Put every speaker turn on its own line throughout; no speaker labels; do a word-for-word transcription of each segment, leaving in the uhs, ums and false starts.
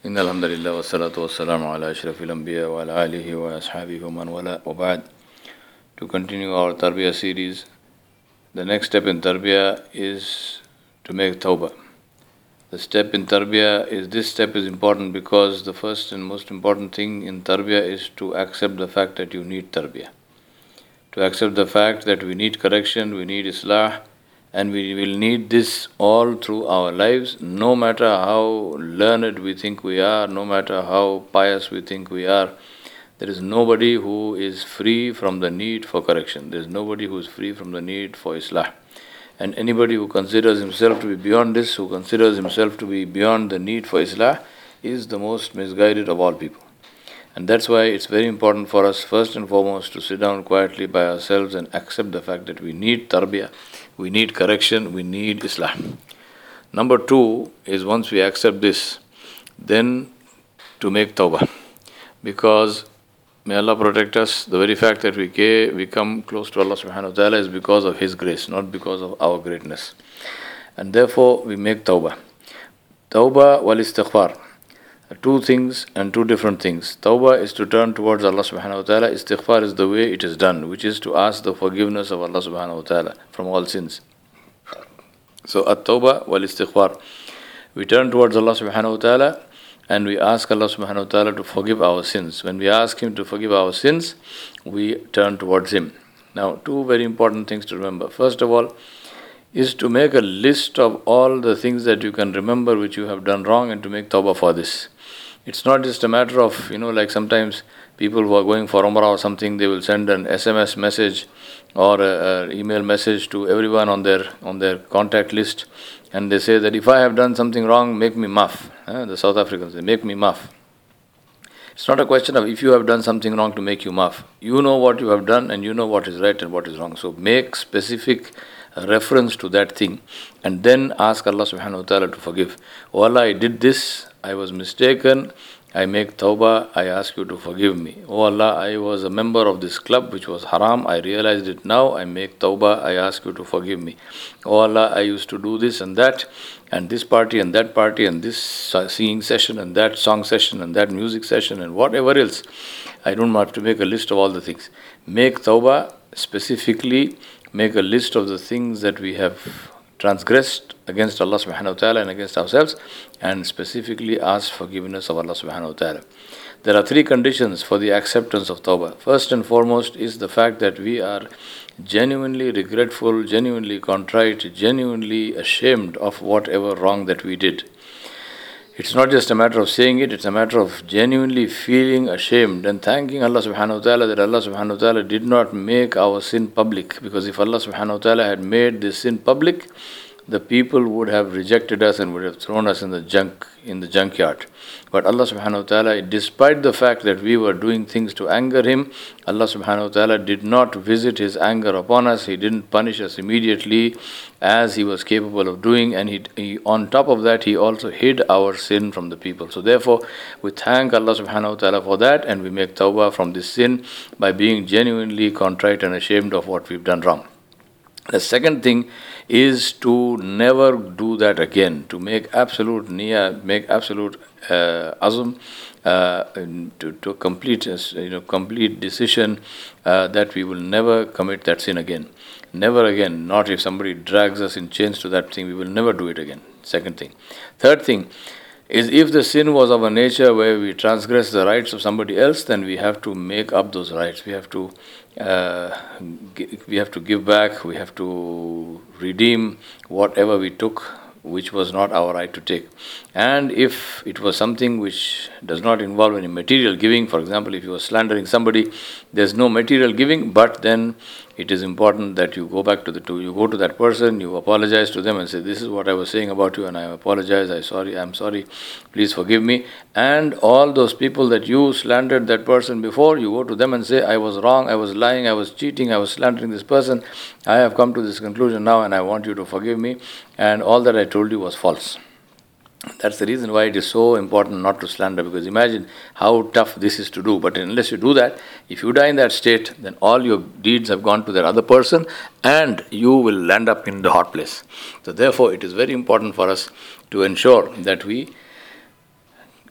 إن الحمد لله والصلاة والسلام على أشرف الأنبياء وعلى آله وأصحابه ومن والاه وبعد. To continue our Tarbiyah series, the next step in Tarbiyah is to make Tawbah. The step in Tarbiyah is, this step is important because the first and most important thing in Tarbiyah is to accept the fact that you need Tarbiyah. To accept the fact that we need correction, we need Islah, and we will need this all through our lives, no matter how learned we think we are, no matter how pious we think we are. There is nobody who is free from the need for correction. There is nobody who is free from the need for Islah. And anybody who considers himself to be beyond this, who considers himself to be beyond the need for Islah, is the most misguided of all people. And that's why it's very important for us, first and foremost, to sit down quietly by ourselves and accept the fact that we need tarbiyah, we need correction, we need Islah. Number two is, once we accept this, then to make tawbah. Because, may Allah protect us, the very fact that we we come close to Allah subhanahu wa ta'ala is because of His grace, not because of our greatness. And therefore, we make tawbah. Tawbah wal istighfar. Two things and two different things. Tawbah is to turn towards Allah subhanahu wa ta'ala. Istighfar is the way it is done, which is to ask the forgiveness of Allah subhanahu wa ta'ala from all sins. So, at-tawbah wal istighfar. We turn towards Allah subhanahu wa ta'ala and we ask Allah subhanahu wa ta'ala to forgive our sins. When we ask Him to forgive our sins, we turn towards Him. Now, two very important things to remember. First of all, is to make a list of all the things that you can remember which you have done wrong and to make tawbah for this. It's not just a matter of, you know, like sometimes people who are going for Umrah or something, they will send an S M S message or an email message to everyone on their on their contact list, and they say that if I have done something wrong, make me maaf. Eh? The South Africans say, make me maaf. It's not a question of if you have done something wrong to make you maaf. You know what you have done and you know what is right and what is wrong. So make specific reference to that thing and then ask Allah subhanahu wa ta'ala to forgive. Oh Allah, I did this, I was mistaken, I make tawbah, I ask you to forgive me. Oh Allah, I was a member of this club which was haram, I realized it now, I make tawbah, I ask you to forgive me. Oh Allah, I used to do this and that, and this party and that party and this singing session and that song session and that music session and whatever else. I don't have to make a list of all the things. Make tawbah, specifically make a list of the things that we have transgressed against Allah subhanahu wa ta'ala and against ourselves, and specifically ask forgiveness of Allah subhanahu wa ta'ala. There are three conditions for the acceptance of tawbah. First and foremost is the fact that we are genuinely regretful, genuinely contrite, genuinely ashamed of whatever wrong that we did. It's not just a matter of saying it, it's a matter of genuinely feeling ashamed and thanking Allah subhanahu wa ta'ala that Allah subhanahu wa ta'ala did not make our sin public. Because if Allah subhanahu wa ta'ala had made this sin public, the people would have rejected us and would have thrown us in the junk, in the junkyard. But Allah subhanahu wa ta'ala, despite the fact that we were doing things to anger Him, Allah subhanahu wa ta'ala did not visit His anger upon us. He didn't punish us immediately as He was capable of doing, and he, he on top of that, He also hid our sin from the people. So therefore, we thank Allah subhanahu wa ta'ala for that, and we make tawbah from this sin by being genuinely contrite and ashamed of what we've done wrong. The second thing is to never do that again, to make absolute niyyah, make absolute uh, azm, uh, to, to complete, you know, complete decision uh, that we will never commit that sin again. Never again, not if somebody drags us in chains to that thing, we will never do it again. Second thing. Third thing is, if the sin was of a nature where we transgress the rights of somebody else, then we have to make up those rights. We have to uh, we have to give back, we have to redeem whatever we took which was not our right to take. And if it was something which does not involve any material giving, for example, if you are slandering somebody, there's no material giving, but then it is important that you go back to the to you go to that person, you apologize to them and say, this is what I was saying about you and I apologize, I sorry, I'm sorry, please forgive me. And all those people that you slandered that person before, you go to them and say, I was wrong, I was lying, I was cheating, I was slandering this person, I have come to this conclusion now and I want you to forgive me, and all that I told you was false. That's the reason why it is so important not to slander, because imagine how tough this is to do. But unless you do that, if you die in that state, then all your deeds have gone to that other person and you will land up in the hot place. So therefore, it is very important for us to ensure that we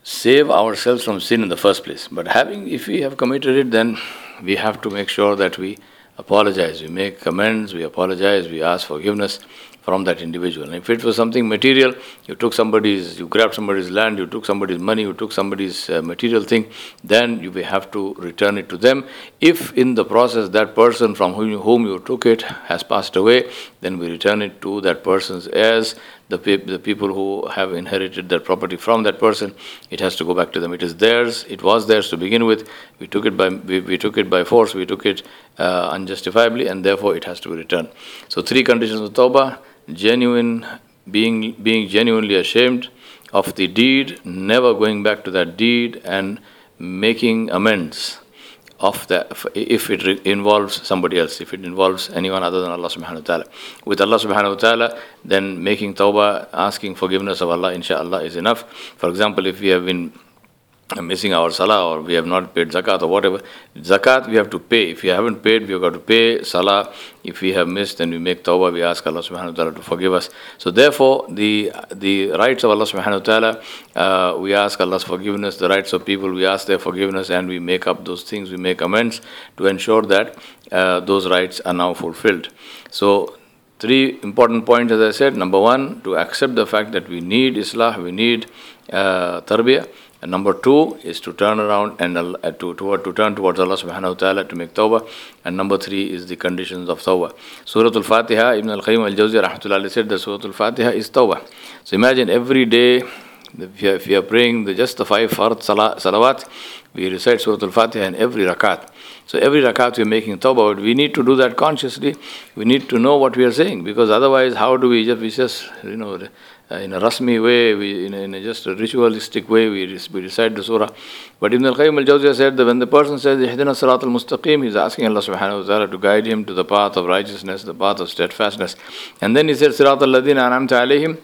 save ourselves from sin in the first place. But having, if we have committed it, then we have to make sure that we apologize, we make amends, we apologize, we ask forgiveness from that individual. And if it was something material, you took somebody's, you grabbed somebody's land, you took somebody's money, you took somebody's uh, material thing, then you may have to return it to them. If in the process that person from whom you, whom you took it has passed away, then we return it to that person's heirs, the, pe- the people who have inherited that property from that person. It has to go back to them. It is theirs, it was theirs to begin with. We took it by, we, we took it by force, we took it uh, unjustifiably, and therefore it has to be returned. So three conditions of tawbah: genuine, being being genuinely ashamed of the deed, never going back to that deed, and making amends of that if it re- involves somebody else, if it involves anyone other than Allah subhanahu wa ta'ala. With Allah subhanahu wa ta'ala, then making tawbah, asking forgiveness of Allah, inshaAllah, is enough. For example, if we have been missing our salah, or we have not paid zakat or whatever, zakat we have to pay. If we haven't paid, we have got to pay salah. If we have missed, then we make tawbah, we ask Allah subhanahu wa ta'ala to forgive us. So therefore, the the rights of Allah subhanahu wa ta'ala, uh, we ask Allah's forgiveness. The rights of people, we ask their forgiveness, and we make up those things, we make amends to ensure that uh, those rights are now fulfilled. So three important points, as I said. Number one, to accept the fact that we need Islah, we need uh, tarbiyah. And number two is to turn around and uh, to, to, to turn towards Allah subhanahu wa ta'ala to make tawbah. And number three is the conditions of tawbah. Surah Al-Fatiha, Ibn Al-Qayyim Al-Jawzi rahmatullahi said that Surah Al-Fatiha is tawbah. So imagine every day, if you are, if you are praying the, just the five fard salah, salawat, we recite Surah Al-Fatiha in every rakat. So every rakat we are making tawbah, but we need to do that consciously. We need to know what we are saying, because otherwise how do we just, we just you know, Uh, in a rasmi way, we, in, a, in a just a ritualistic way, we, we recite the surah. But Ibn al-Qayyim al-Jawziyah said that when the person says, Ihdina Sirat al-Mustaqim, he's asking Allah subhanahu wa ta'ala to guide him to the path of righteousness, the path of steadfastness. And then he said, Sirat al-Ladina an'amta alayhim,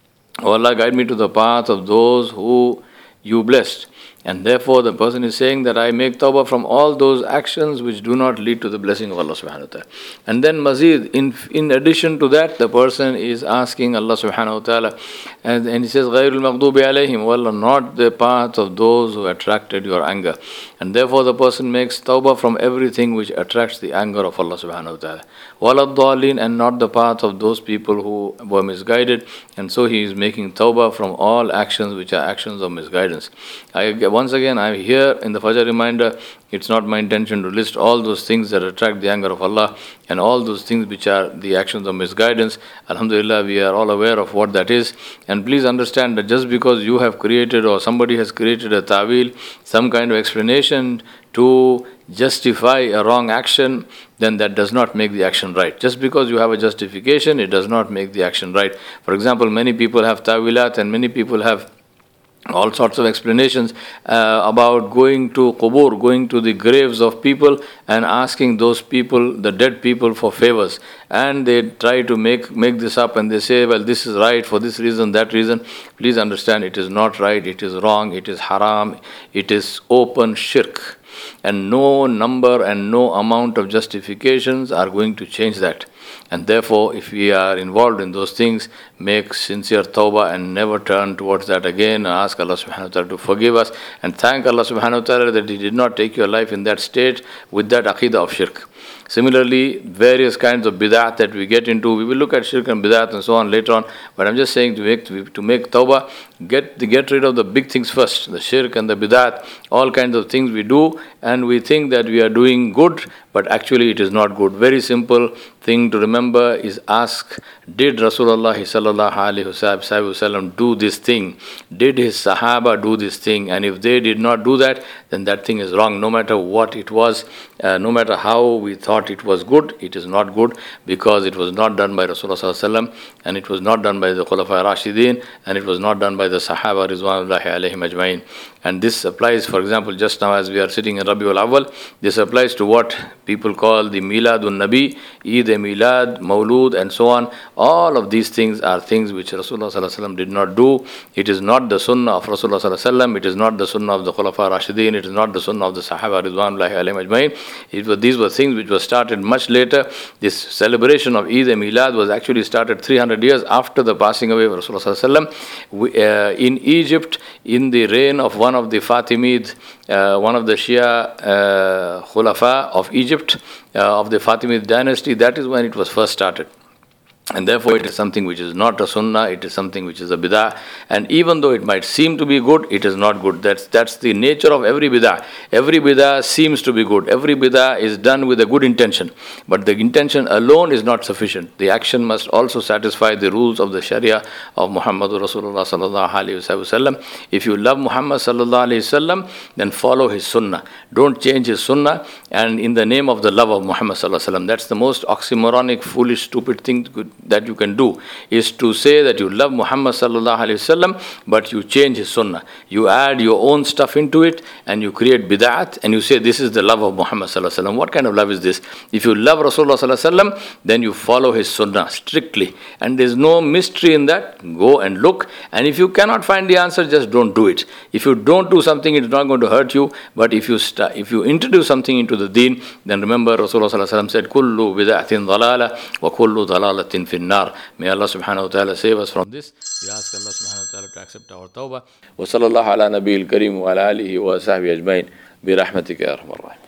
oh Allah, guide me to the path of those who you blessed. And therefore the person is saying that I make tawbah from all those actions which do not lead to the blessing of Allah subhanahu wa ta'ala. And then mazid, in in addition to that, the person is asking Allah subhanahu wa ta'ala, and, and he says, Ghayrul maghdubi alayhim, oh Allah, not the path of those who attracted your anger. And therefore the person makes tawbah from everything which attracts the anger of Allah subhanahu wa ta'ala. Walad dhalin, and not the path of those people who were misguided. And so he is making tawbah from all actions which are actions of misguidance. I Once again, I am here in the Fajr reminder. It's not my intention to list all those things that attract the anger of Allah and all those things which are the actions of misguidance. Alhamdulillah, we are all aware of what that is. And please understand that just because you have created or somebody has created a ta'wil, some kind of explanation to justify a wrong action, then that does not make the action right. Just because you have a justification, it does not make the action right. For example, many people have ta'wilat and many people have all sorts of explanations uh, about going to qubur, going to the graves of people and asking those people, the dead people, for favors. And they try to make, make this up, and they say, well, this is right for this reason, that reason. Please understand, it is not right, it is wrong, it is haram, it is open shirk. And no number and no amount of justifications are going to change that. And therefore, if we are involved in those things, make sincere tawbah and never turn towards that again, and ask Allah subhanahu wa ta'ala to forgive us, and thank Allah subhanahu wa ta'ala that He did not take your life in that state with that aqidah of shirk. Similarly, various kinds of bid'at that we get into, we will look at shirk and bid'at and so on later on, but I'm just saying to make to make tawbah, get get rid of the big things first, the shirk and the bid'at, all kinds of things we do, and we think that we are doing good, but actually it is not good. Very simple thing to remember is ask, did Rasulullah sallallahu alaihi wasallam do this thing? Did his Sahaba do this thing? And if they did not do that, then that thing is wrong, no matter what it was, uh, no matter how we thought it was good, it is not good, because it was not done by Rasulullah sallallahu alaihi wasallam, and it was not done by the Khulafa Rashidin, and it was not done by the Sahaba Rizwanullahi alaihim ajma'in. And this applies, for example, just now as we are sitting in Rabiul Awwal, this applies to what people call the Miladun Nabi, Eid-e-Milad, Mawlud, and so on. All of these things are things which Rasulullah sallallahu alaihi wasallam did not do. It is not the sunnah of Rasulullah sallallahu alaihi wasallam. It is not the sunnah of the Khulafa Rashidin. It is not the sunnah of the Sahaba Ridwanullahi alayhim ajmain. It was, these were things which were started much later. This celebration of Eid-e-Milad was actually started three hundred years after the passing away of Rasulullah sallallahu alaihi wasallam. We, uh, in Egypt, in the reign of one of the Fatimid, uh, one of the Shia uh, Khulafa of Egypt, uh, of the Fatimid dynasty, that is when it was first started. And therefore it is something which is not a sunnah, it is something which is a bid'ah. And even though it might seem to be good, it is not good. That's that's the nature of every bid'ah. Every bid'ah seems to be good. Every bid'ah is done with a good intention. But the intention alone is not sufficient. The action must also satisfy the rules of the Sharia of Muhammadur Rasulullah sallallahu alaihi wasallam. If you love Muhammad sallallahu alaihi wasallam, then follow his sunnah. Don't change his sunnah, and in the name of the love of Muhammad sallallahu alaihi wasallam. That's the most oxymoronic, foolish, stupid thing to that you can do, is to say that you love Muhammad sallallahu alaihi wasallam, but you change his sunnah. You add your own stuff into it, and you create bid'at, and you say this is the love of Muhammad sallallahu alaihi wasallam. What kind of love is this? If you love Rasulullah sallallahu alaihi wasallam, then you follow his sunnah strictly, and there's no mystery in that. Go and look, and if you cannot find the answer, just don't do it. If you don't do something, it's not going to hurt you. But if you st- if you introduce something into the deen, then remember Rasulullah sallallahu alaihi wasallam said, "Kullu bid'atin dalala wa kullu dalalatin finnar." May Allah subhanahu wa ta'ala save us from this. We ask Allah subhanahu wa ta'ala to accept our tawbah. Wa sallallahu ala nabiyil kareem wa ala alihi wa sahbihi ajmain bi rahmatika ya arhamar rahimin.